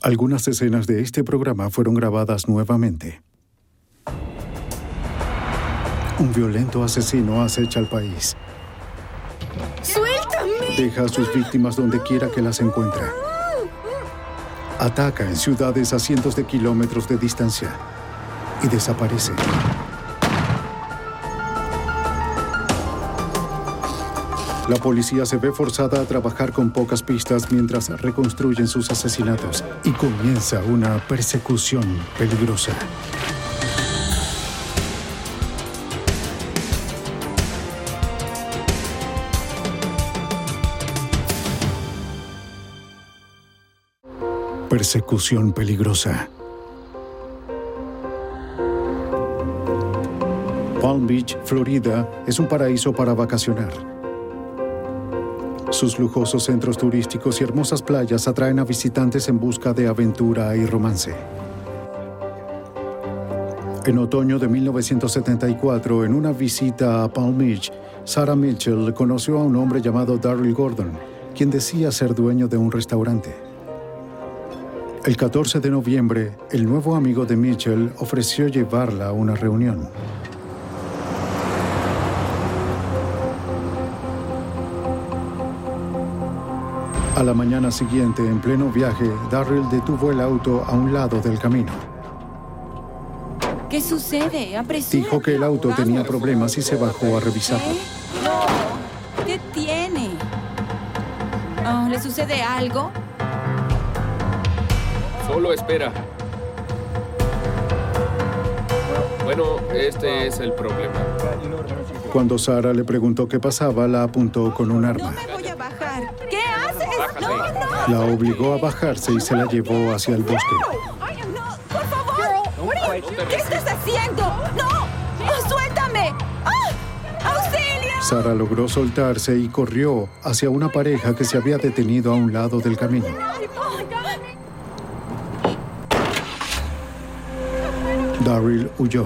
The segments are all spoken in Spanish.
Algunas escenas de este programa fueron grabadas nuevamente. Un violento asesino acecha al país. ¡Suéltame! Deja a sus víctimas donde quiera que las encuentre. Ataca en ciudades a cientos de kilómetros de distancia y desaparece. La policía se ve forzada a trabajar con pocas pistas mientras reconstruyen sus asesinatos y comienza una persecución peligrosa. Persecución peligrosa. Palm Beach, Florida, es un paraíso para vacacionar. Sus lujosos centros turísticos y hermosas playas atraen a visitantes en busca de aventura y romance. En otoño de 1974, en una visita a Palm Beach, Sarah Mitchell conoció a un hombre llamado Darryl Gordon, quien decía ser dueño de un restaurante. El 14 de noviembre, el nuevo amigo de Mitchell ofreció llevarla a una reunión. A la mañana siguiente, en pleno viaje, Darryl detuvo el auto a un lado del camino. ¿Qué sucede? Apresúrate. Dijo que el auto tenía problemas y se bajó a revisarlo. ¿Qué? No. ¿Qué tiene? Oh, ¿le sucede algo? Solo espera. Bueno, este es el problema. Cuando Sarah le preguntó qué pasaba, la apuntó con un arma. No me voy a bajar. ¿Qué haces? Bájate. No, no. La obligó a bajarse y se la llevó hacia el bosque. No, por favor. ¿Qué estás haciendo? ¡No! ¡Oh, suéltame! ¡Ah! ¡Auxilio! Sarah logró soltarse y corrió hacia una pareja que se había detenido a un lado del camino. Darryl huyó.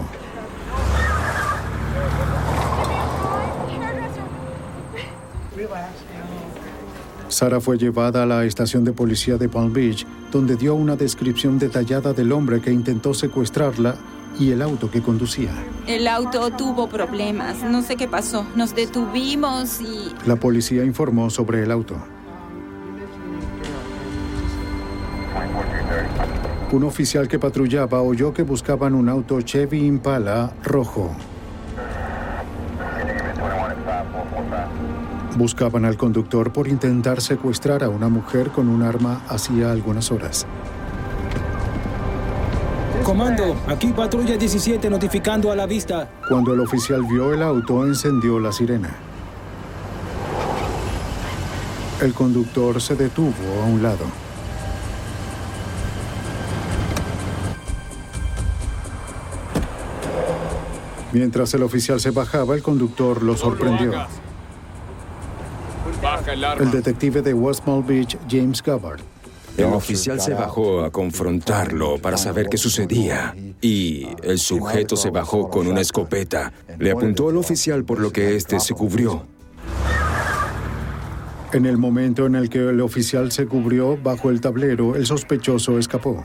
Sarah fue llevada a la estación de policía de Palm Beach, donde dio una descripción detallada del hombre que intentó secuestrarla y el auto que conducía. El auto tuvo problemas. No sé qué pasó. Nos detuvimos y... La policía informó sobre el auto. Un oficial que patrullaba oyó que buscaban un auto Chevy Impala rojo. Buscaban al conductor por intentar secuestrar a una mujer con un arma hacía algunas horas. Comando, aquí patrulla 17 notificando a la vista. Cuando el oficial vio el auto, encendió la sirena. El conductor se detuvo a un lado. Mientras el oficial se bajaba, el conductor lo sorprendió. Baja el arma. El detective de West Palm Beach, James Gabbard. El oficial se bajó a confrontarlo para saber qué sucedía y el sujeto se bajó con una escopeta. Le apuntó al oficial por lo que éste se cubrió. En el momento en el que el oficial se cubrió bajo el tablero, el sospechoso escapó.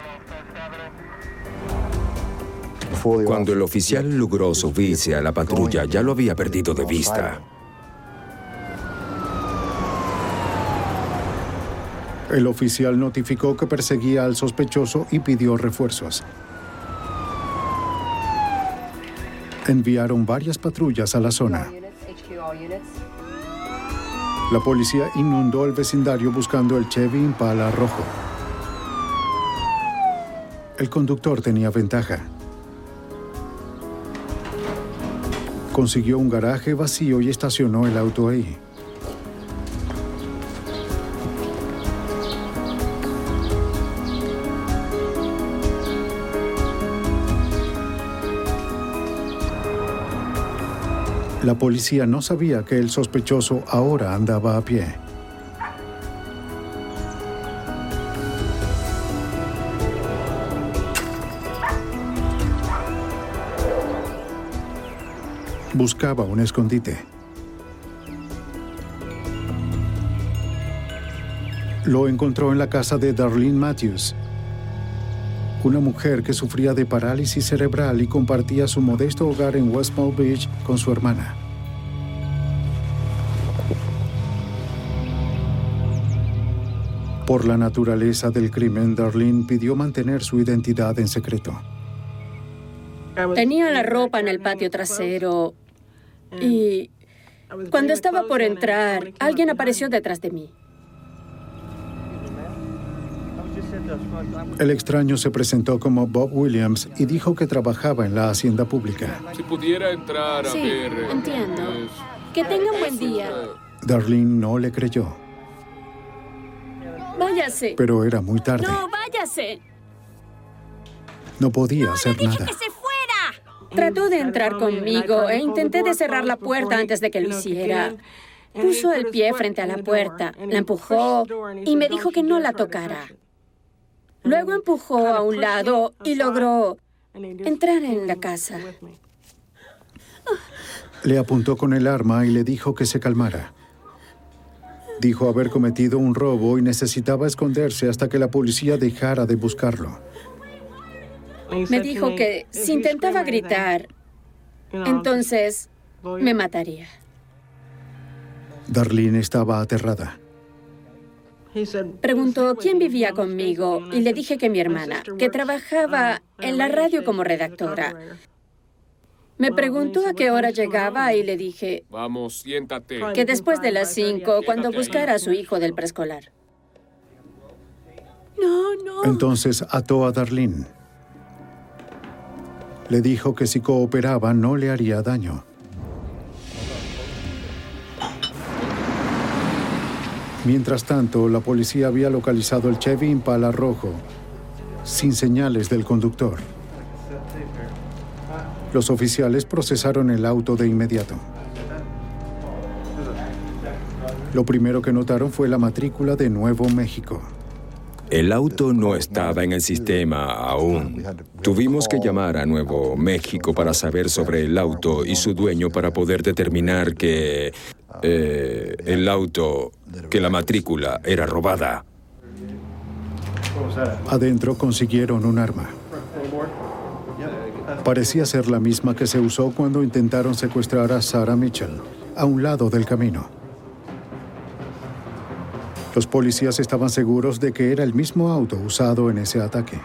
Cuando el oficial logró subirse a la patrulla, ya lo había perdido de vista. El oficial notificó que perseguía al sospechoso y pidió refuerzos. Enviaron varias patrullas a la zona. La policía inundó el vecindario buscando el Chevy Impala rojo. El conductor tenía ventaja. Consiguió un garaje vacío y estacionó el auto ahí. La policía no sabía que el sospechoso ahora andaba a pie. Buscaba un escondite. Lo encontró en la casa de Darlene Matthews, una mujer que sufría de parálisis cerebral y compartía su modesto hogar en West Palm Beach con su hermana. Por la naturaleza del crimen, Darlene pidió mantener su identidad en secreto. Tenía la ropa en el patio trasero y cuando estaba por entrar, alguien apareció detrás de mí. El extraño se presentó como Bob Williams y dijo que trabajaba en la hacienda pública. Si pudiera entrar a Sí, ver... entiendo. Que tenga un buen día. Darlene no le creyó, Váyase. pero era muy tarde. No, váyase. No podía hacer nada. ¡Que se fuera! Trató de entrar conmigo e intenté de cerrar la puerta antes de que lo hiciera. Puso el pie frente a la puerta, la empujó y me dijo que no la tocara. Luego empujó a un lado y logró entrar en la casa. Le apuntó con el arma y le dijo que se calmara. Dijo haber cometido un robo y necesitaba esconderse hasta que la policía dejara de buscarlo. Me dijo que si intentaba gritar, entonces me mataría. Darlene estaba aterrada. Preguntó quién vivía conmigo y le dije que mi hermana, que trabajaba en la radio como redactora. Me preguntó a qué hora llegaba y le dije Vamos, siéntate. que después de las 5, cuando buscara a su hijo del preescolar. No. Entonces ató a Darlene. Le dijo que si cooperaba no le haría daño. Mientras tanto, la policía había localizado el Chevy Impala rojo, sin señales del conductor. Los oficiales procesaron el auto de inmediato. Lo primero que notaron fue la matrícula de Nuevo México. El auto no estaba en el sistema aún. Tuvimos que llamar a Nuevo México para saber sobre el auto y su dueño para poder determinar que la matrícula era robada. Adentro consiguieron un arma. Parecía ser la misma que se usó cuando intentaron secuestrar a Sarah Mitchell, a un lado del camino. Los policías estaban seguros de que era el mismo auto usado en ese ataque.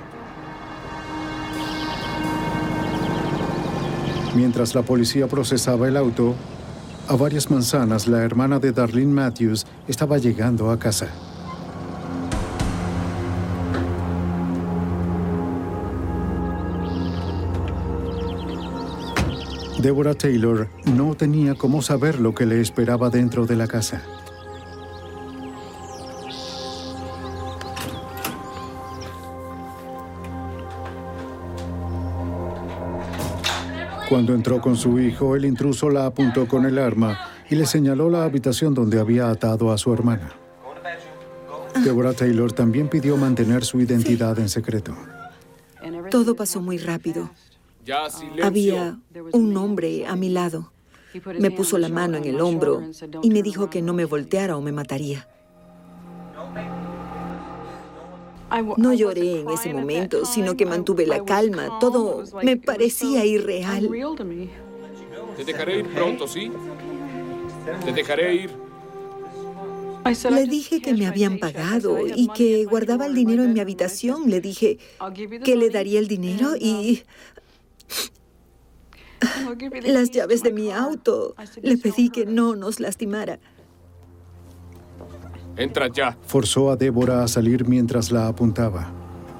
Mientras la policía procesaba el auto, a varias manzanas, la hermana de Darlene Matthews estaba llegando a casa. Deborah Taylor no tenía cómo saber lo que le esperaba dentro de la casa. Cuando entró con su hijo, el intruso la apuntó con el arma y le señaló la habitación donde había atado a su hermana. Deborah Taylor también pidió mantener su identidad en secreto. Todo pasó muy rápido. Ya, silencio. Había un hombre a mi lado. Me puso la mano en el hombro y me dijo que no me volteara o me mataría. No lloré en ese momento, sino que mantuve la calma. Todo me parecía irreal. Te dejaré ir pronto, ¿sí? Te dejaré ir. Le dije que me habían pagado y que guardaba el dinero en mi habitación. Le dije que le daría el dinero y las llaves de mi auto. Le pedí que no nos lastimara. Entra ya. Forzó a Débora a salir mientras la apuntaba.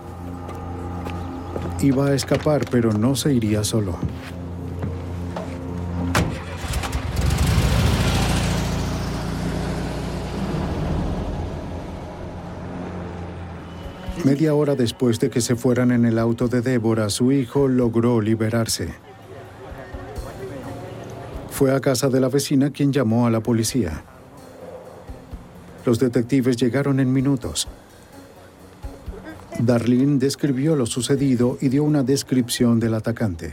Iba a escapar, pero no se iría solo. Media hora después de que se fueran en el auto de Débora, su hijo logró liberarse. Fue a casa de la vecina quien llamó a la policía. Los detectives llegaron en minutos. Darlene describió lo sucedido y dio una descripción del atacante.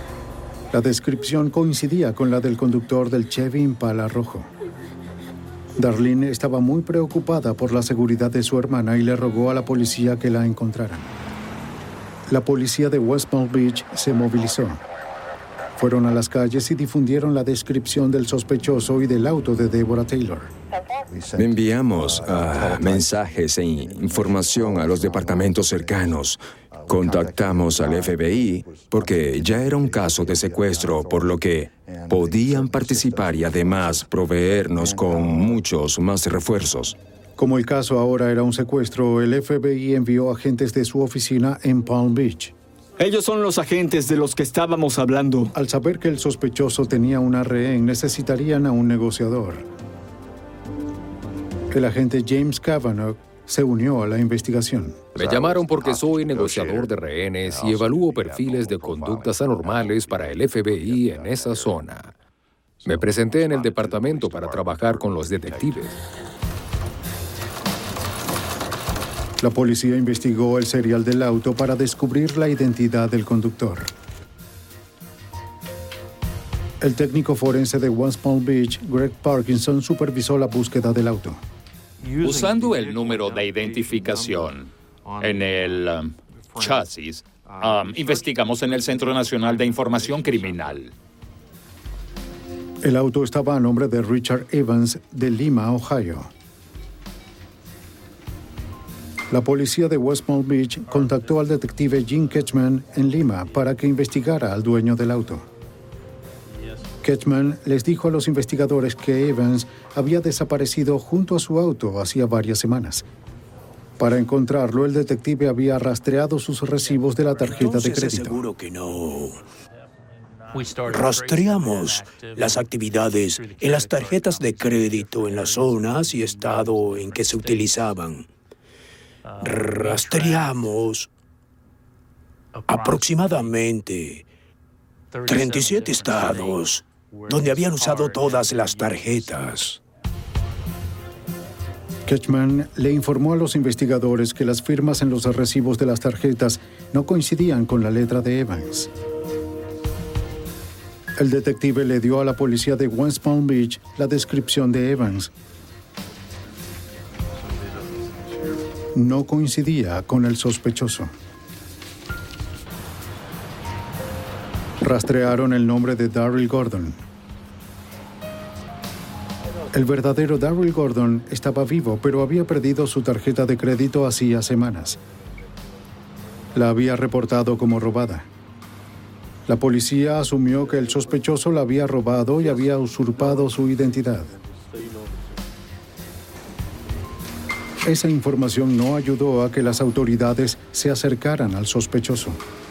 La descripción coincidía con la del conductor del Chevy Impala rojo. Darlene estaba muy preocupada por la seguridad de su hermana y le rogó a la policía que la encontraran. La policía de West Palm Beach se movilizó. Fueron a las calles y difundieron la descripción del sospechoso y del auto de Deborah Taylor. Enviamos mensajes e información a los departamentos cercanos. Contactamos al FBI porque ya era un caso de secuestro, por lo que podían participar y además proveernos con muchos más refuerzos. Como el caso ahora era un secuestro, el FBI envió agentes de su oficina en Palm Beach. Ellos son los agentes de los que estábamos hablando. Al saber que el sospechoso tenía una rehén, necesitarían a un negociador. El agente James Cavanaugh se unió a la investigación. Me llamaron porque soy negociador de rehenes y evalúo perfiles de conductas anormales para el FBI en esa zona. Me presenté en el departamento para trabajar con los detectives. La policía investigó el serial del auto para descubrir la identidad del conductor. El técnico forense de West Palm Beach, Greg Parkinson, supervisó la búsqueda del auto. Usando el número de identificación en el chasis, investigamos en el Centro Nacional de Información Criminal. El auto estaba a nombre de Richard Evans, de Lima, Ohio. La policía de West Palm Beach contactó al detective Jim Ketchman en Lima para que investigara al dueño del auto. Ketchman les dijo a los investigadores que Evans había desaparecido junto a su auto hacía varias semanas. Para encontrarlo, el detective había rastreado sus recibos de la tarjeta de crédito. Seguro que no. Rastreamos las actividades en las tarjetas de crédito en las zonas y estado en que se utilizaban. Rastreamos aproximadamente 37 estados donde habían usado todas las tarjetas. Ketchman le informó a los investigadores que las firmas en los recibos de las tarjetas no coincidían con la letra de Evans. El detective le dio a la policía de West Palm Beach la descripción de Evans. No coincidía con el sospechoso. Rastrearon el nombre de Darryl Gordon. El verdadero Darryl Gordon estaba vivo, pero había perdido su tarjeta de crédito hacía semanas. La había reportado como robada. La policía asumió que el sospechoso la había robado y había usurpado su identidad. Esa información no ayudó a que las autoridades se acercaran al sospechoso.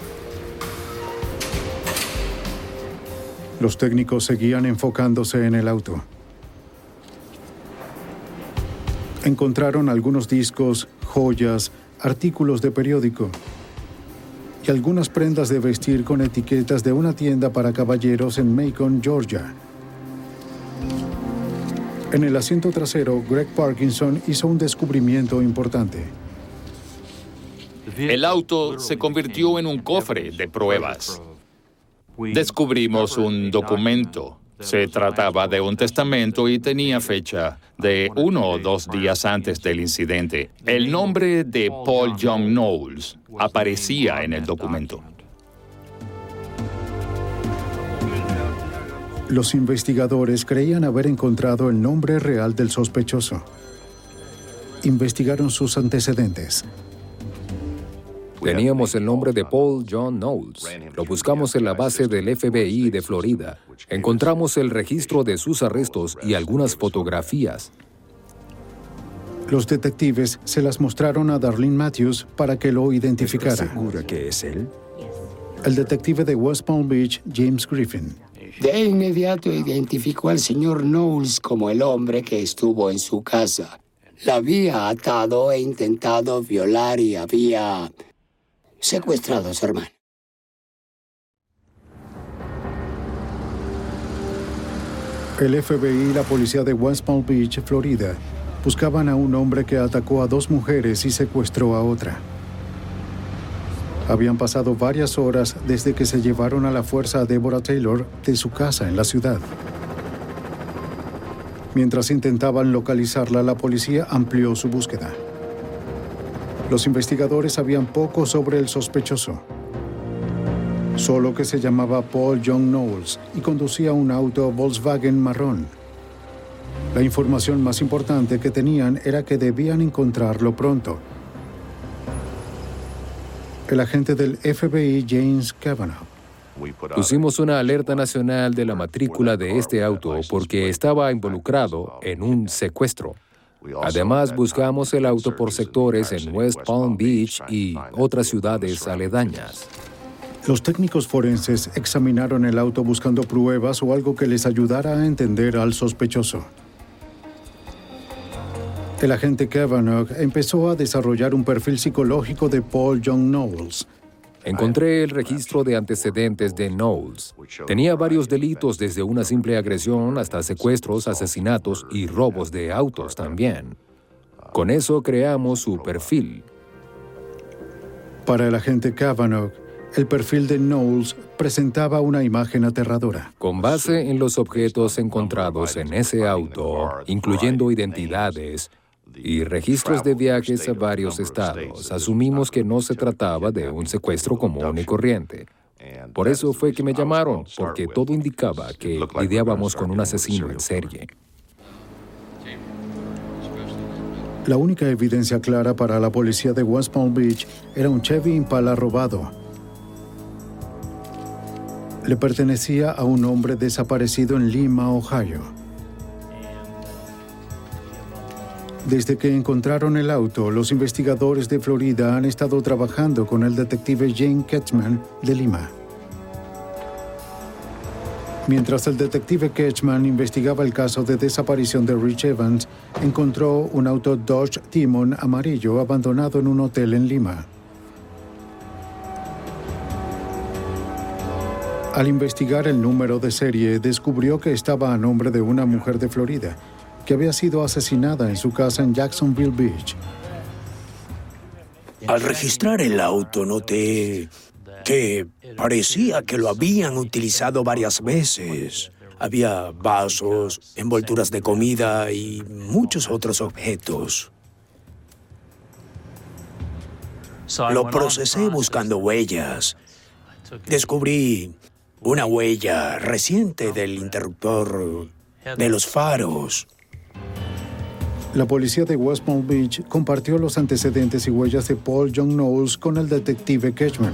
Los técnicos seguían enfocándose en el auto. Encontraron algunos discos, joyas, artículos de periódico y algunas prendas de vestir con etiquetas de una tienda para caballeros en Macon, Georgia. En el asiento trasero, Greg Parkinson hizo un descubrimiento importante. El auto se convirtió en un cofre de pruebas. Descubrimos un documento. Se trataba de un testamento y tenía fecha de 1 o 2 días antes del incidente. El nombre de Paul John Knowles aparecía en el documento. Los investigadores creían haber encontrado el nombre real del sospechoso. Investigaron sus antecedentes. Teníamos el nombre de Paul John Knowles. Lo buscamos en la base del FBI de Florida. Encontramos el registro de sus arrestos y algunas fotografías. Los detectives se las mostraron a Darlene Matthews para que lo identificara. ¿Estás segura que es él? El detective de West Palm Beach, James Griffin. De inmediato identificó al señor Knowles como el hombre que estuvo en su casa. La había atado e intentado violar y había secuestrado a su hermano. El FBI y la policía de West Palm Beach, Florida, buscaban a un hombre que atacó a 2 mujeres y secuestró a otra. Habían pasado varias horas desde que se llevaron a la fuerza a Deborah Taylor de su casa en la ciudad. Mientras intentaban localizarla, la policía amplió su búsqueda. Los investigadores sabían poco sobre el sospechoso. Solo que se llamaba Paul John Knowles y conducía un auto Volkswagen marrón. La información más importante que tenían era que debían encontrarlo pronto. El agente del FBI, James Kavanaugh. Pusimos una alerta nacional de la matrícula de este auto porque estaba involucrado en un secuestro. Además, buscamos el auto por sectores en West Palm Beach y otras ciudades aledañas. Los técnicos forenses examinaron el auto buscando pruebas o algo que les ayudara a entender al sospechoso. El agente Kavanaugh empezó a desarrollar un perfil psicológico de Paul John Knowles. Encontré el registro de antecedentes de Knowles. Tenía varios delitos, desde una simple agresión hasta secuestros, asesinatos y robos de autos también. Con eso creamos su perfil. Para el agente Kavanaugh, el perfil de Knowles presentaba una imagen aterradora. Con base en los objetos encontrados en ese auto, incluyendo identidades y registros de viajes a varios estados, asumimos que no se trataba de un secuestro común y corriente. Por eso fue que me llamaron, porque todo indicaba que lidiábamos con un asesino en serie. La única evidencia clara para la policía de West Palm Beach era un Chevy Impala robado. Le pertenecía a un hombre desaparecido en Lima, Ohio. Desde que encontraron el auto, los investigadores de Florida han estado trabajando con el detective Jane Ketchman de Lima. Mientras el detective Ketchman investigaba el caso de desaparición de Rich Evans, encontró un auto Dodge Demon amarillo abandonado en un hotel en Lima. Al investigar el número de serie, descubrió que estaba a nombre de una mujer de Florida, que había sido asesinada en su casa en Jacksonville Beach. Al registrar el auto, noté que parecía que lo habían utilizado varias veces. Había vasos, envolturas de comida y muchos otros objetos. Lo procesé buscando huellas. Descubrí una huella reciente del interruptor de los faros. La policía de West Palm Beach compartió los antecedentes y huellas de Paul John Knowles con el detective Ketchman.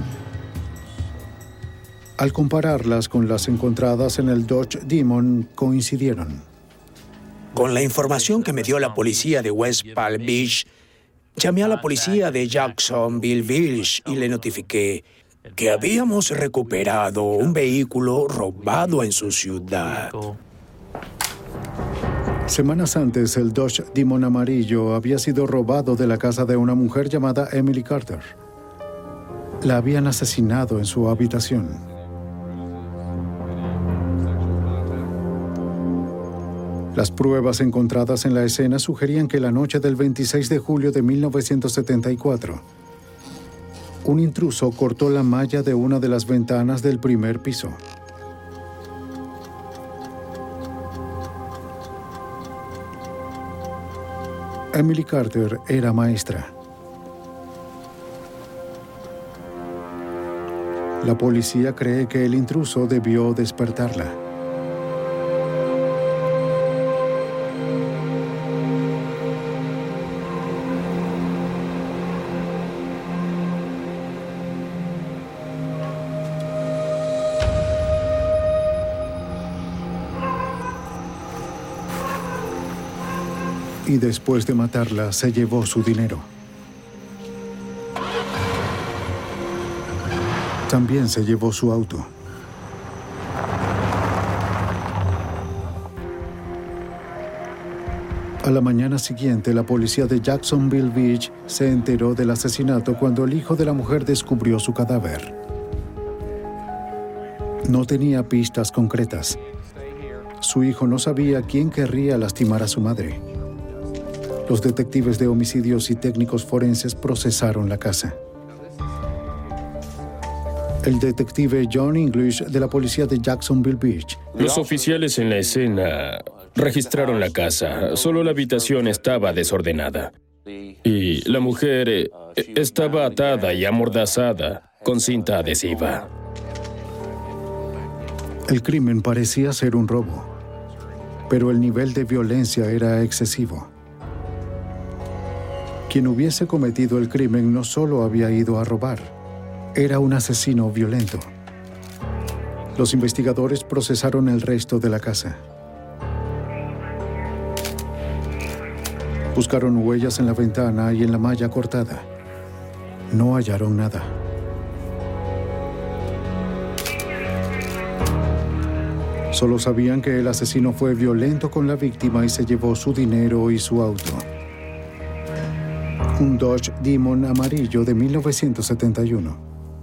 Al compararlas con las encontradas en el Dodge Demon, coincidieron. Con la información que me dio la policía de West Palm Beach, llamé a la policía de Jacksonville Beach y le notifiqué que habíamos recuperado un vehículo robado en su ciudad. Semanas antes, el Dodge Demon amarillo había sido robado de la casa de una mujer llamada Emily Carter. La habían asesinado en su habitación. Las pruebas encontradas en la escena sugerían que la noche del 26 de julio de 1974, un intruso cortó la malla de una de las ventanas del primer piso. Emily Carter era maestra. La policía cree que el intruso debió despertarla. Y después de matarla, se llevó su dinero. También se llevó su auto. A la mañana siguiente, la policía de Jacksonville Beach se enteró del asesinato cuando el hijo de la mujer descubrió su cadáver. No tenía pistas concretas. Su hijo no sabía quién querría lastimar a su madre. Los detectives de homicidios y técnicos forenses procesaron la casa. El detective John English de la policía de Jacksonville Beach. Los oficiales en la escena Registraron la casa, solo la habitación estaba desordenada. Y la mujer estaba atada y amordazada con cinta adhesiva. El crimen parecía ser un robo, pero el nivel de violencia era excesivo. Quien hubiese cometido el crimen no solo había ido a robar, era un asesino violento. Los investigadores procesaron el resto de la casa. Buscaron huellas en la ventana y en la malla cortada. No hallaron nada. Solo sabían que el asesino fue violento con la víctima y se llevó su dinero y su auto. Un Dodge Demon amarillo de 1971.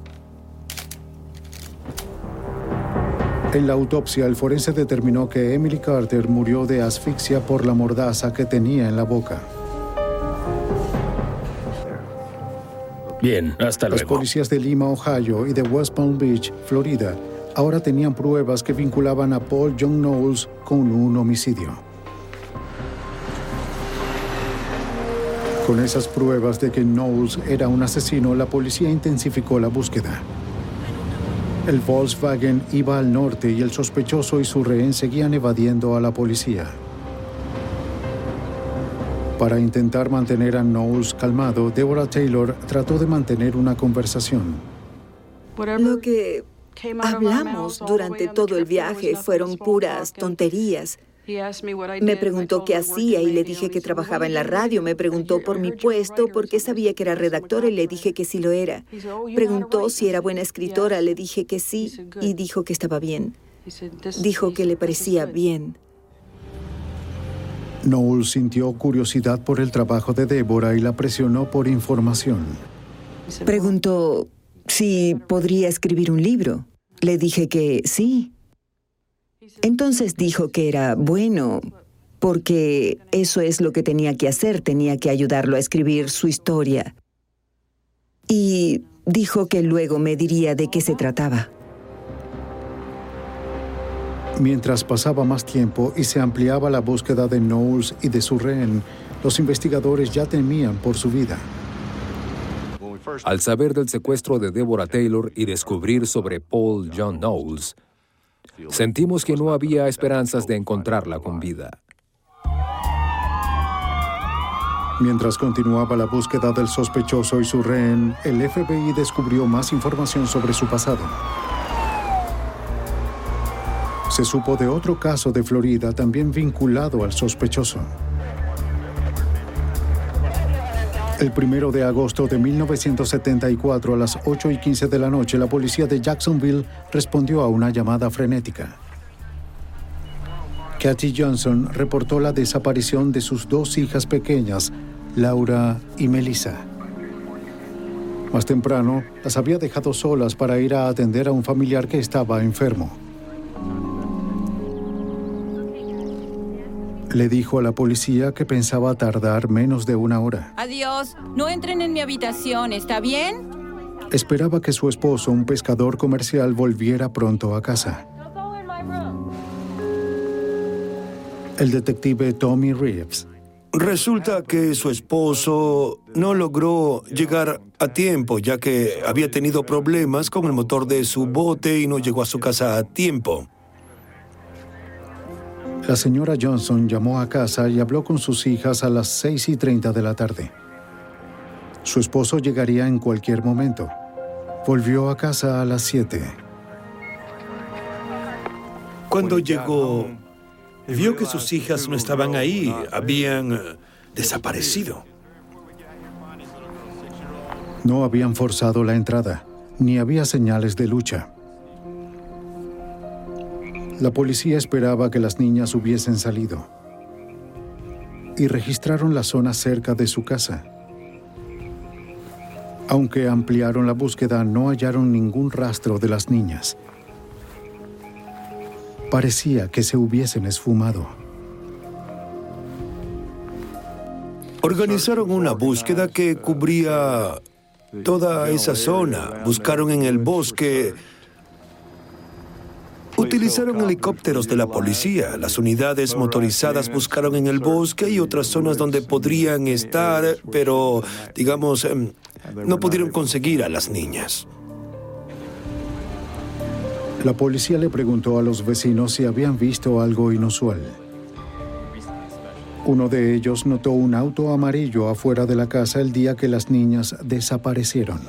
En la autopsia, el forense determinó que Emily Carter murió de asfixia por la mordaza que tenía en la boca. Bien, hasta luego. Los policías de Lima, Ohio y de West Palm Beach, Florida, ahora tenían pruebas que vinculaban a Paul John Knowles con un homicidio. Con esas pruebas de que Knowles era un asesino, la policía intensificó la búsqueda. El Volkswagen iba al norte y el sospechoso y su rehén seguían evadiendo a la policía. Para intentar mantener a Knowles calmado, Deborah Taylor trató de mantener una conversación. Lo que hablamos durante todo el viaje fueron puras tonterías. Me preguntó qué hacía y le dije que trabajaba en la radio. Me preguntó por mi puesto porque sabía que era redactora y le dije que sí lo era. Preguntó si era buena escritora. Le dije que sí y dijo que estaba bien. Dijo que le parecía bien. Knowles sintió curiosidad por el trabajo de Deborah y la presionó por información. Preguntó si podría escribir un libro. Le dije que sí. Entonces dijo que era bueno, porque eso es lo que tenía que hacer, tenía que ayudarlo a escribir su historia. Y dijo que luego me diría de qué se trataba. Mientras pasaba más tiempo y se ampliaba la búsqueda de Knowles y de su rehén, los investigadores ya temían por su vida. Al saber del secuestro de Deborah Taylor y descubrir sobre Paul John Knowles, sentimos que no había esperanzas de encontrarla con vida. Mientras continuaba la búsqueda del sospechoso y su rehén, el FBI descubrió más información sobre su pasado. Se supo de otro caso de Florida también vinculado al sospechoso. El 1 de agosto de 1974, a las 8:15 de la noche, la policía de Jacksonville respondió a una llamada frenética. Kathy Johnson reportó la desaparición de sus 2 hijas pequeñas, Laura y Melissa. Más temprano, las había dejado solas para ir a atender a un familiar que estaba enfermo. Le dijo a la policía que pensaba tardar menos de 1 hora. Adiós. No entren en mi habitación, ¿está bien? Esperaba que su esposo, un pescador comercial, volviera pronto a casa. El detective Tommy Reeves. Resulta que su esposo no logró llegar a tiempo, ya que había tenido problemas con el motor de su bote y no llegó a su casa a tiempo. La señora Johnson llamó a casa y habló con sus hijas a las 6:30 de la tarde. Su esposo llegaría en cualquier momento. Volvió a casa a las 7. Cuando llegó, vio que sus hijas no estaban ahí, habían desaparecido. No habían forzado la entrada, ni había señales de lucha. La policía esperaba que las niñas hubiesen salido y registraron la zona cerca de su casa. Aunque ampliaron la búsqueda, no hallaron ningún rastro de las niñas. Parecía que se hubiesen esfumado. Organizaron una búsqueda que cubría toda esa zona. Buscaron en el bosque Utilizaron helicópteros de la policía. Las unidades motorizadas buscaron en el bosque y otras zonas donde podrían estar, pero, digamos, no pudieron conseguir a las niñas. La policía le preguntó a los vecinos si habían visto algo inusual. Uno de ellos notó un auto amarillo afuera de la casa el día que las niñas desaparecieron.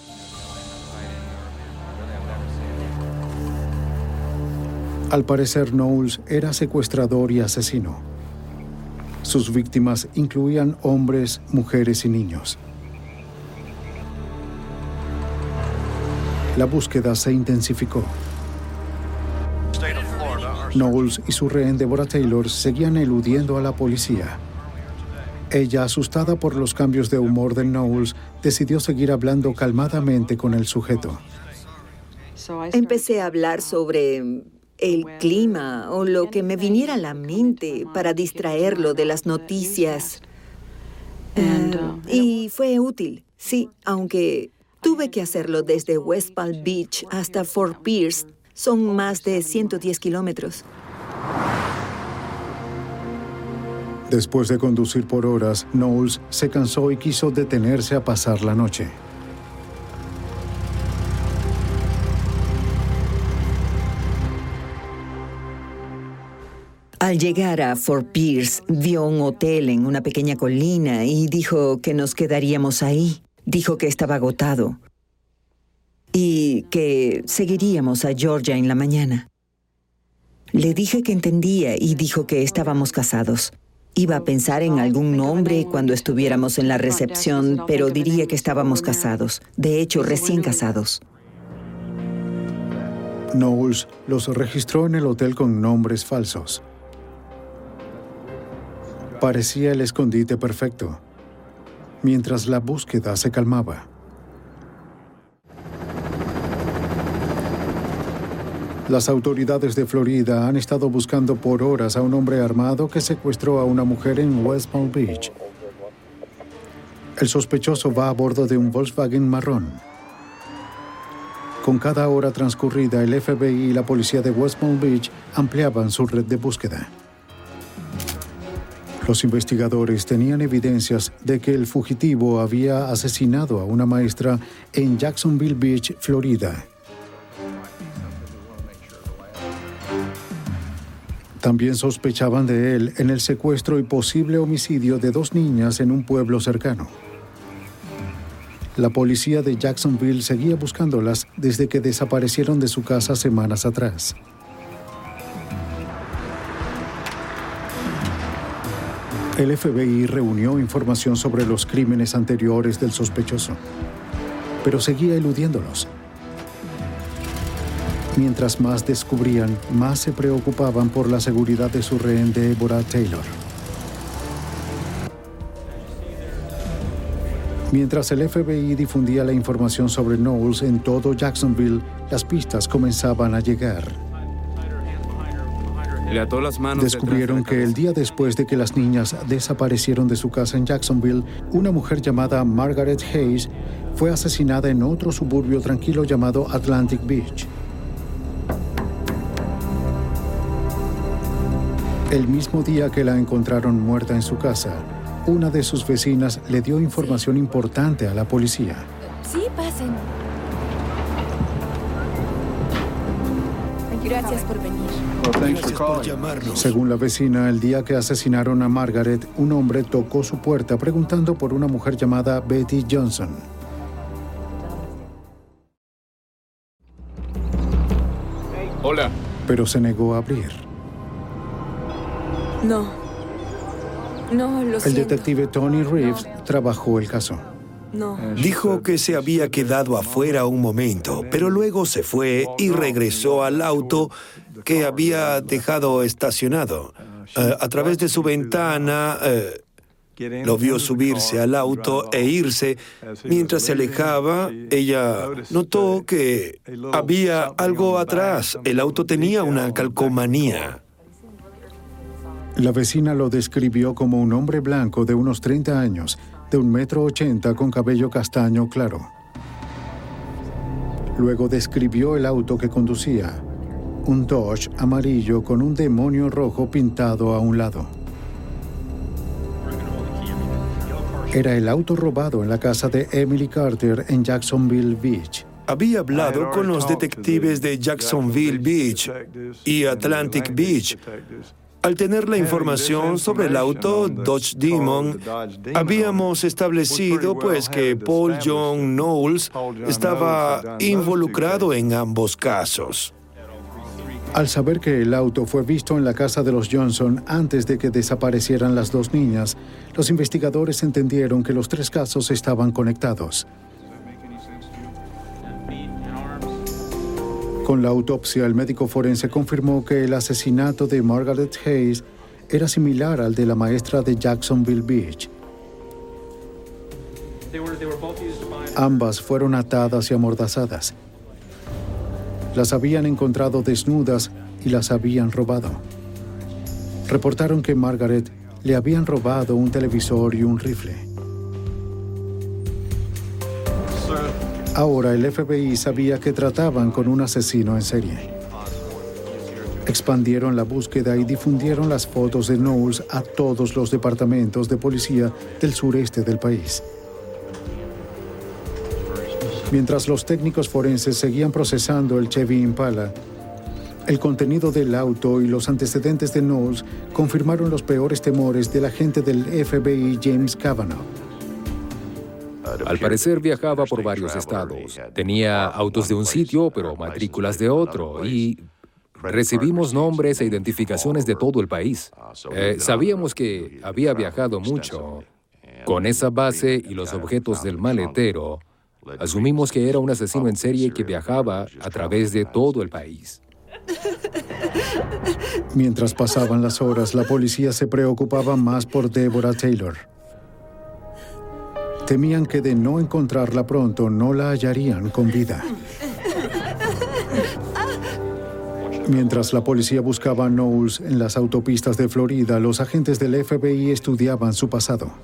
Al parecer, Knowles era secuestrador y asesino. Sus víctimas incluían hombres, mujeres y niños. La búsqueda se intensificó. Knowles y su rehén Deborah Taylor seguían eludiendo a la policía. Ella, asustada por los cambios de humor de Knowles, decidió seguir hablando calmadamente con el sujeto. Empecé a hablar sobre el clima o lo que me viniera a la mente para distraerlo de las noticias. Y fue útil, sí, aunque tuve que hacerlo desde West Palm Beach hasta Fort Pierce. Son más de 110 kilómetros. Después de conducir por horas, Knowles se cansó y quiso detenerse a pasar la noche. Al llegar a Fort Pierce, vio un hotel en una pequeña colina y dijo que nos quedaríamos ahí. Dijo que estaba agotado y que seguiríamos a Georgia en la mañana. Le dije que entendía y dijo que estábamos casados. Iba a pensar en algún nombre cuando estuviéramos en la recepción, pero diría que estábamos casados. De hecho, recién casados. Knowles los registró en el hotel con nombres falsos. Parecía el escondite perfecto, mientras la búsqueda se calmaba. Las autoridades de Florida han estado buscando por horas a un hombre armado que secuestró a una mujer en West Palm Beach. El sospechoso va a bordo de un Volkswagen marrón. Con cada hora transcurrida, el FBI y la policía de West Palm Beach ampliaban su red de búsqueda. Los investigadores tenían evidencias de que el fugitivo había asesinado a una maestra en Jacksonville Beach, Florida. También sospechaban de él en el secuestro y posible homicidio de 2 niñas en un pueblo cercano. La policía de Jacksonville seguía buscándolas desde que desaparecieron de su casa semanas atrás. El FBI reunió información sobre los crímenes anteriores del sospechoso, pero seguía eludiéndolos. Mientras más descubrían, más se preocupaban por la seguridad de su rehén Deborah Taylor. Mientras el FBI difundía la información sobre Knowles en todo Jacksonville, las pistas comenzaban a llegar. Le ató las manos. Descubrieron que el día después de que las niñas desaparecieron de su casa en Jacksonville, una mujer llamada Margaret Hayes fue asesinada en otro suburbio tranquilo llamado Atlantic Beach. El mismo día que la encontraron muerta en su casa, una de sus vecinas le dio información importante a la policía. Sí, pasen. Gracias por venir. Gracias por llamarnos. Según la vecina, el día que asesinaron a Margaret, un hombre tocó su puerta preguntando por una mujer llamada Betty Johnson. Hola. Pero se negó a abrir. No, lo siento. El detective Tony Reeves trabajó el caso. No. Dijo que se había quedado afuera un momento, pero luego se fue y regresó al auto que había dejado estacionado. A través de su ventana, lo vio subirse al auto e irse. Mientras se alejaba, ella notó que había algo atrás. El auto tenía una calcomanía. La vecina lo describió como un hombre blanco de unos 30 años, de 1,80 m con cabello castaño claro. Luego describió el auto que conducía. un Dodge amarillo con un demonio rojo pintado a un lado. Era el auto robado en la casa de Emily Carter en Jacksonville Beach. Había hablado con los detectives de Jacksonville Beach y Atlantic Beach. Al tener la información sobre el auto Dodge Demon, habíamos establecido pues que Paul John Knowles estaba involucrado en ambos casos. Al saber que el auto fue visto en la casa de los Johnson antes de que desaparecieran las dos niñas, los investigadores entendieron que los tres casos estaban conectados. Con la autopsia, el médico forense confirmó que el asesinato de Margaret Hayes era similar al de la maestra de Jacksonville Beach. Ambas fueron atadas y amordazadas. Las habían encontrado desnudas y las habían robado. Reportaron que Margaret le habían robado un televisor y un rifle. Ahora el FBI sabía que trataban con un asesino en serie. Expandieron la búsqueda y difundieron las fotos de Knowles a todos los departamentos de policía del sureste del país. Mientras los técnicos forenses seguían procesando el Chevy Impala, el contenido del auto y los antecedentes de Knowles confirmaron los peores temores del agente del FBI James Kavanaugh. Al parecer viajaba por varios estados. Tenía autos de un sitio, pero matrículas de otro, y recibimos nombres e identificaciones de todo el país. Sabíamos que había viajado mucho. Con esa base y los objetos del maletero, asumimos que era un asesino en serie que viajaba a través de todo el país. Mientras pasaban las horas, la policía se preocupaba más por Deborah Taylor. Temían que de no encontrarla pronto, no la hallarían con vida. Mientras la policía buscaba a Knowles en las autopistas de Florida, los agentes del FBI estudiaban su pasado.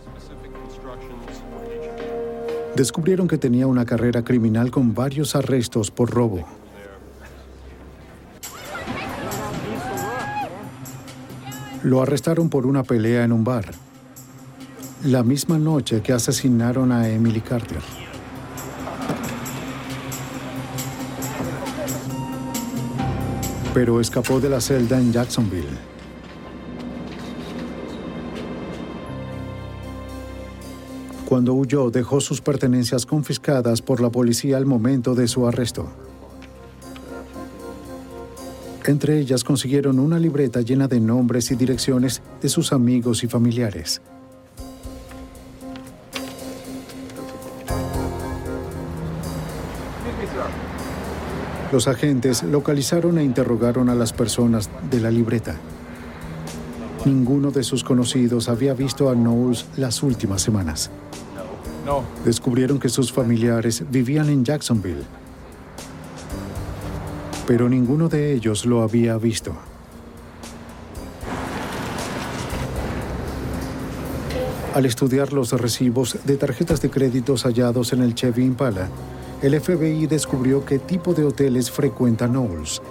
Descubrieron que tenía una carrera criminal con varios arrestos por robo. Lo arrestaron por una pelea en un bar, la misma noche que asesinaron a Emily Carter. Pero escapó de la celda en Jacksonville. Cuando huyó, dejó sus pertenencias confiscadas por la policía al momento de su arresto. Entre ellas consiguieron una libreta llena de nombres y direcciones de sus amigos y familiares. Los agentes localizaron e interrogaron a las personas de la libreta. Ninguno de sus conocidos había visto a Knowles las últimas semanas. Descubrieron que sus familiares vivían en Jacksonville, pero ninguno de ellos lo había visto. Al estudiar los recibos de tarjetas de créditos hallados en el Chevy Impala, el FBI descubrió qué tipo de hoteles frecuenta Knowles.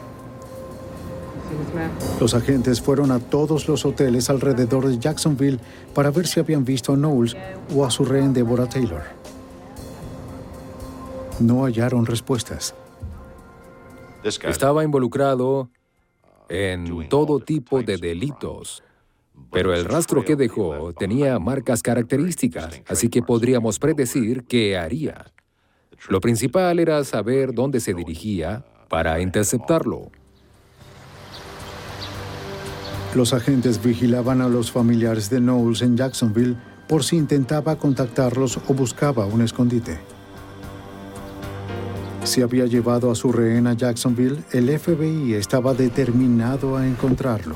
Los agentes fueron a todos los hoteles alrededor de Jacksonville para ver si habían visto a Knowles o a su rehén Deborah Taylor. No hallaron respuestas. Estaba involucrado en todo tipo de delitos, pero el rastro que dejó tenía marcas características, así que podríamos predecir qué haría. Lo principal era saber dónde se dirigía para interceptarlo. Los agentes vigilaban a los familiares de Knowles en Jacksonville por si intentaba contactarlos o buscaba un escondite. Si había llevado a su rehén a Jacksonville, el FBI estaba determinado a encontrarlo.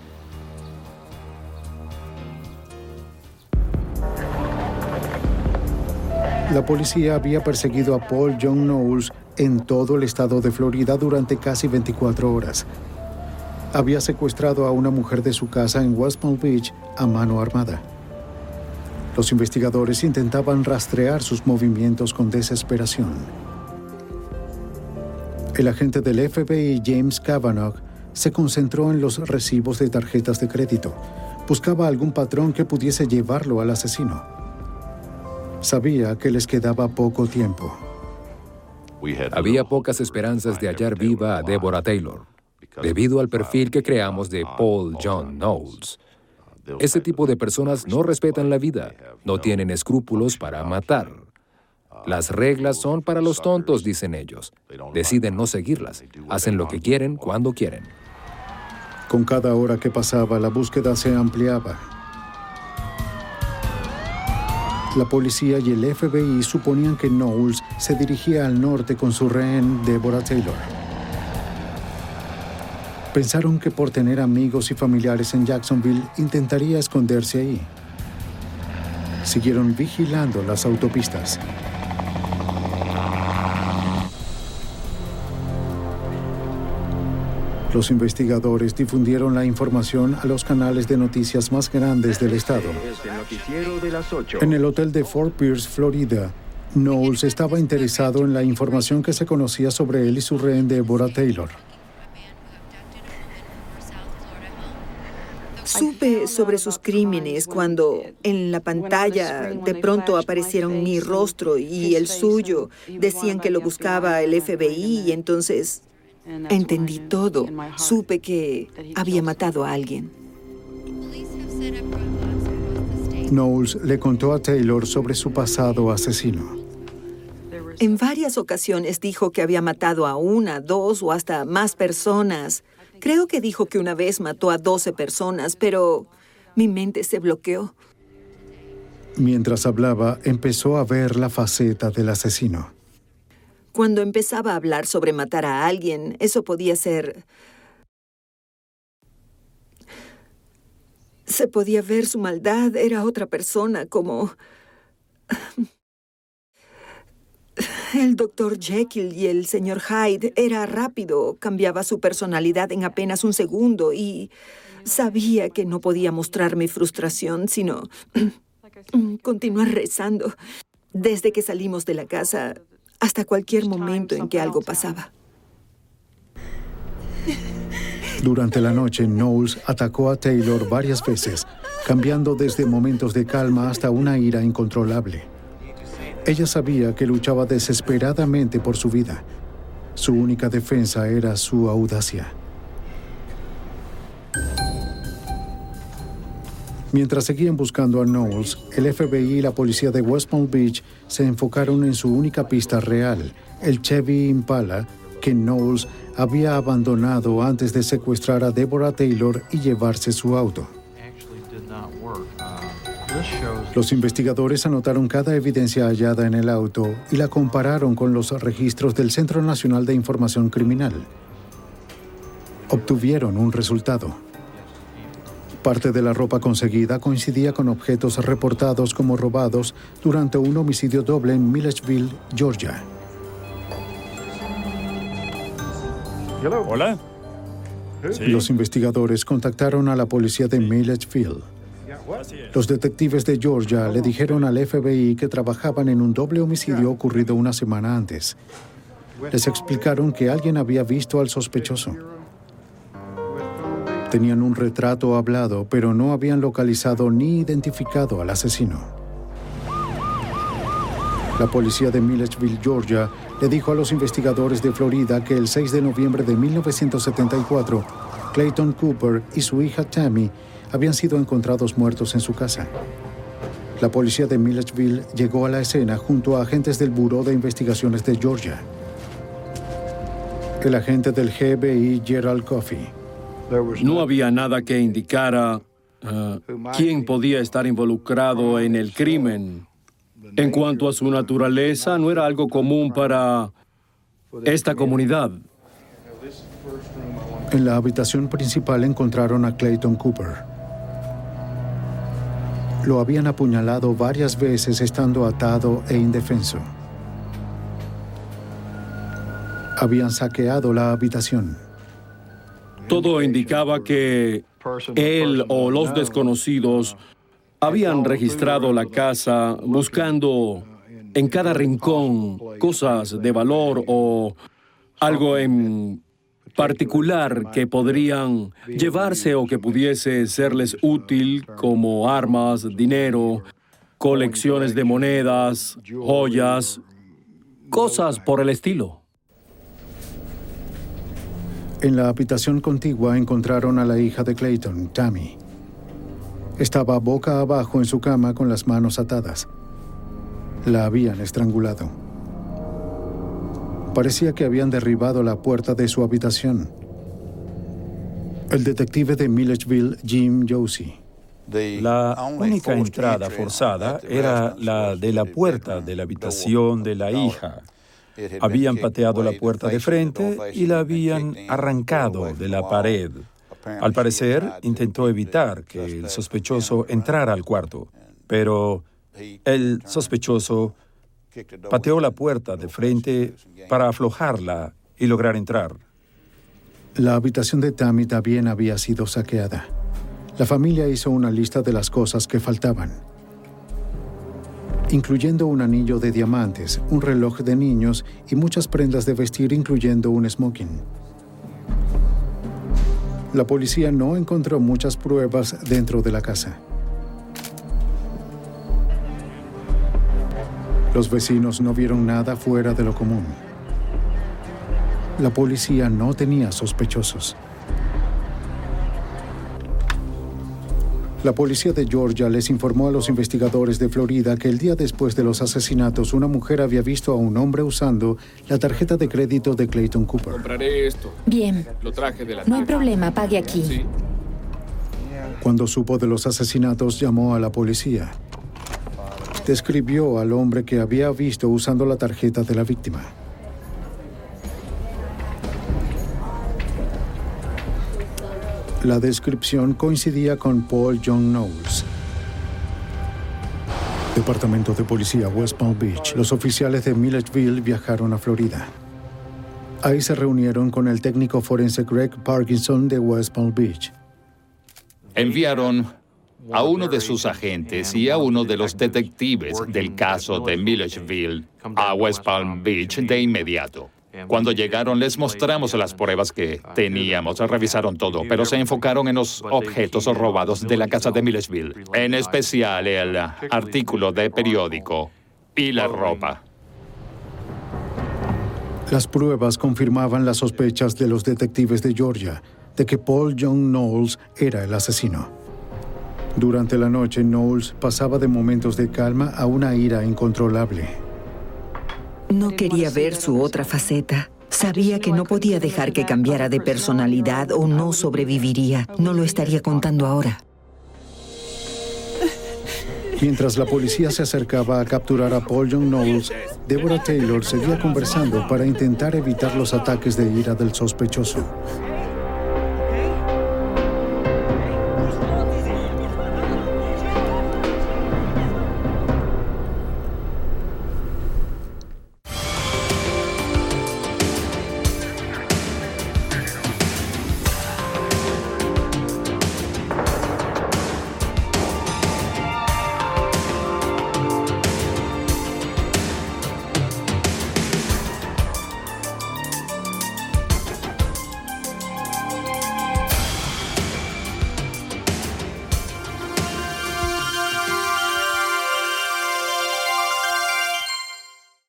La policía había perseguido a Paul John Knowles en todo el estado de Florida durante casi 24 horas. Había secuestrado a una mujer de su casa en West Palm Beach a mano armada. Los investigadores intentaban rastrear sus movimientos con desesperación. El agente del FBI, James Kavanaugh, se concentró en los recibos de tarjetas de crédito. Buscaba algún patrón que pudiese llevarlo al asesino. Sabía que les quedaba poco tiempo. Había pocas esperanzas de hallar viva a Deborah Taylor, debido al perfil que creamos de Paul John Knowles. Ese tipo de personas no respetan la vida, no tienen escrúpulos para matar. Las reglas son para los tontos, dicen ellos. Deciden no seguirlas. Hacen lo que quieren cuando quieren. Con cada hora que pasaba, la búsqueda se ampliaba. La policía y el FBI suponían que Knowles se dirigía al norte con su rehén Deborah Taylor. Pensaron que por tener amigos y familiares en Jacksonville intentaría esconderse ahí. Siguieron vigilando las autopistas. Los investigadores difundieron la información a los canales de noticias más grandes del estado. En el hotel de Fort Pierce, Florida, Knowles estaba interesado en la información que se conocía sobre él y su rehén Deborah Taylor. Supe sobre sus crímenes cuando en la pantalla de pronto aparecieron mi rostro y el suyo. Decían que lo buscaba el FBI y entonces entendí todo. Supe que había matado a alguien. Knowles le contó a Taylor sobre su pasado asesino. En varias ocasiones dijo que había matado a 1, 2 o hasta más personas. Creo que dijo que una vez mató a 12 personas, pero mi mente se bloqueó. Mientras hablaba, empezó a ver la faceta del asesino. Cuando empezaba a hablar sobre matar a alguien, eso podía ser... Se podía ver su maldad, era otra persona, como... El Dr. Jekyll y el Sr. Hyde. Era rápido, cambiaba su personalidad en apenas un segundo y sabía que no podía mostrar mi frustración, sino continuar rezando desde que salimos de la casa hasta cualquier momento en que algo pasaba. Durante la noche, Knowles atacó a Taylor varias veces, cambiando desde momentos de calma hasta una ira incontrolable. Ella sabía que luchaba desesperadamente por su vida. Su única defensa era su audacia. Mientras seguían buscando a Knowles, el FBI y la policía de West Palm Beach se enfocaron en su única pista real, el Chevy Impala, que Knowles había abandonado antes de secuestrar a Deborah Taylor y llevarse su auto. Los investigadores anotaron cada evidencia hallada en el auto y la compararon con los registros del Centro Nacional de Información Criminal. Obtuvieron un resultado. Parte de la ropa conseguida coincidía con objetos reportados como robados durante un homicidio doble en Milledgeville, Georgia. Hola. Los investigadores contactaron a la policía de Milledgeville. Los detectives de Georgia le dijeron al FBI que trabajaban en un doble homicidio ocurrido una semana antes. Les explicaron que alguien había visto al sospechoso. Tenían un retrato hablado, pero no habían localizado ni identificado al asesino. La policía de Milledgeville, Georgia, le dijo a los investigadores de Florida que el 6 de noviembre de 1974, Clayton Cooper y su hija Tammy habían sido encontrados muertos en su casa. La policía de Milledgeville llegó a la escena junto a agentes del Buró de Investigaciones de Georgia. El agente del FBI, Gerald Coffey. No había nada que indicara quién podía estar involucrado en el crimen. En cuanto a su naturaleza, no era algo común para esta comunidad. En la habitación principal encontraron a Clayton Cooper. Lo habían apuñalado varias veces estando atado e indefenso. Habían saqueado la habitación. Todo indicaba que él o los desconocidos habían registrado la casa buscando en cada rincón cosas de valor o algo en particular que podrían llevarse o que pudiese serles útil, como armas, dinero, colecciones de monedas, joyas, cosas por el estilo. En la habitación contigua encontraron a la hija de Clayton, Tammy. Estaba boca abajo en su cama con las manos atadas. La habían estrangulado. Parecía que habían derribado la puerta de su habitación. El detective de Milledgeville, Jim Josie. La única entrada forzada era la de la puerta de la habitación de la hija. Habían pateado la puerta de frente y la habían arrancado de la pared. Al parecer, intentó evitar que el sospechoso entrara al cuarto, pero el sospechoso pateó la puerta de frente para aflojarla y lograr entrar. La habitación de Tammy también había sido saqueada. La familia hizo una lista de las cosas que faltaban, incluyendo un anillo de diamantes, un reloj de niños y muchas prendas de vestir, incluyendo un smoking. La policía no encontró muchas pruebas dentro de la casa. Los vecinos no vieron nada fuera de lo común. La policía no tenía sospechosos. La policía de Georgia les informó a los investigadores de Florida que el día después de los asesinatos, una mujer había visto a un hombre usando la tarjeta de crédito de Clayton Cooper. Compraré esto. Bien. Lo traje de la No hay tienda. problema, pague aquí. Sí. Cuando supo de los asesinatos, llamó a la policía. Describió al hombre que había visto usando la tarjeta de la víctima. La descripción coincidía con Paul John Knowles. Departamento de Policía West Palm Beach. Los oficiales de Milledgeville viajaron a Florida. Ahí se reunieron con el técnico forense Greg Parkinson de West Palm Beach. Enviaron a uno de sus agentes y a uno de los detectives del caso de Milledgeville a West Palm Beach de inmediato. Cuando llegaron les mostramos las pruebas que teníamos, revisaron todo, pero se enfocaron en los objetos robados de la casa de Milledgeville, en especial el artículo de periódico y la ropa. Las pruebas confirmaban las sospechas de los detectives de Georgia de que Paul John Knowles era el asesino. Durante la noche, Knowles pasaba de momentos de calma a una ira incontrolable. No quería ver su otra faceta. Sabía que no podía dejar que cambiara de personalidad o no sobreviviría. No lo estaría contando ahora. Mientras la policía se acercaba a capturar a Paul John Knowles, Deborah Taylor seguía conversando para intentar evitar los ataques de ira del sospechoso.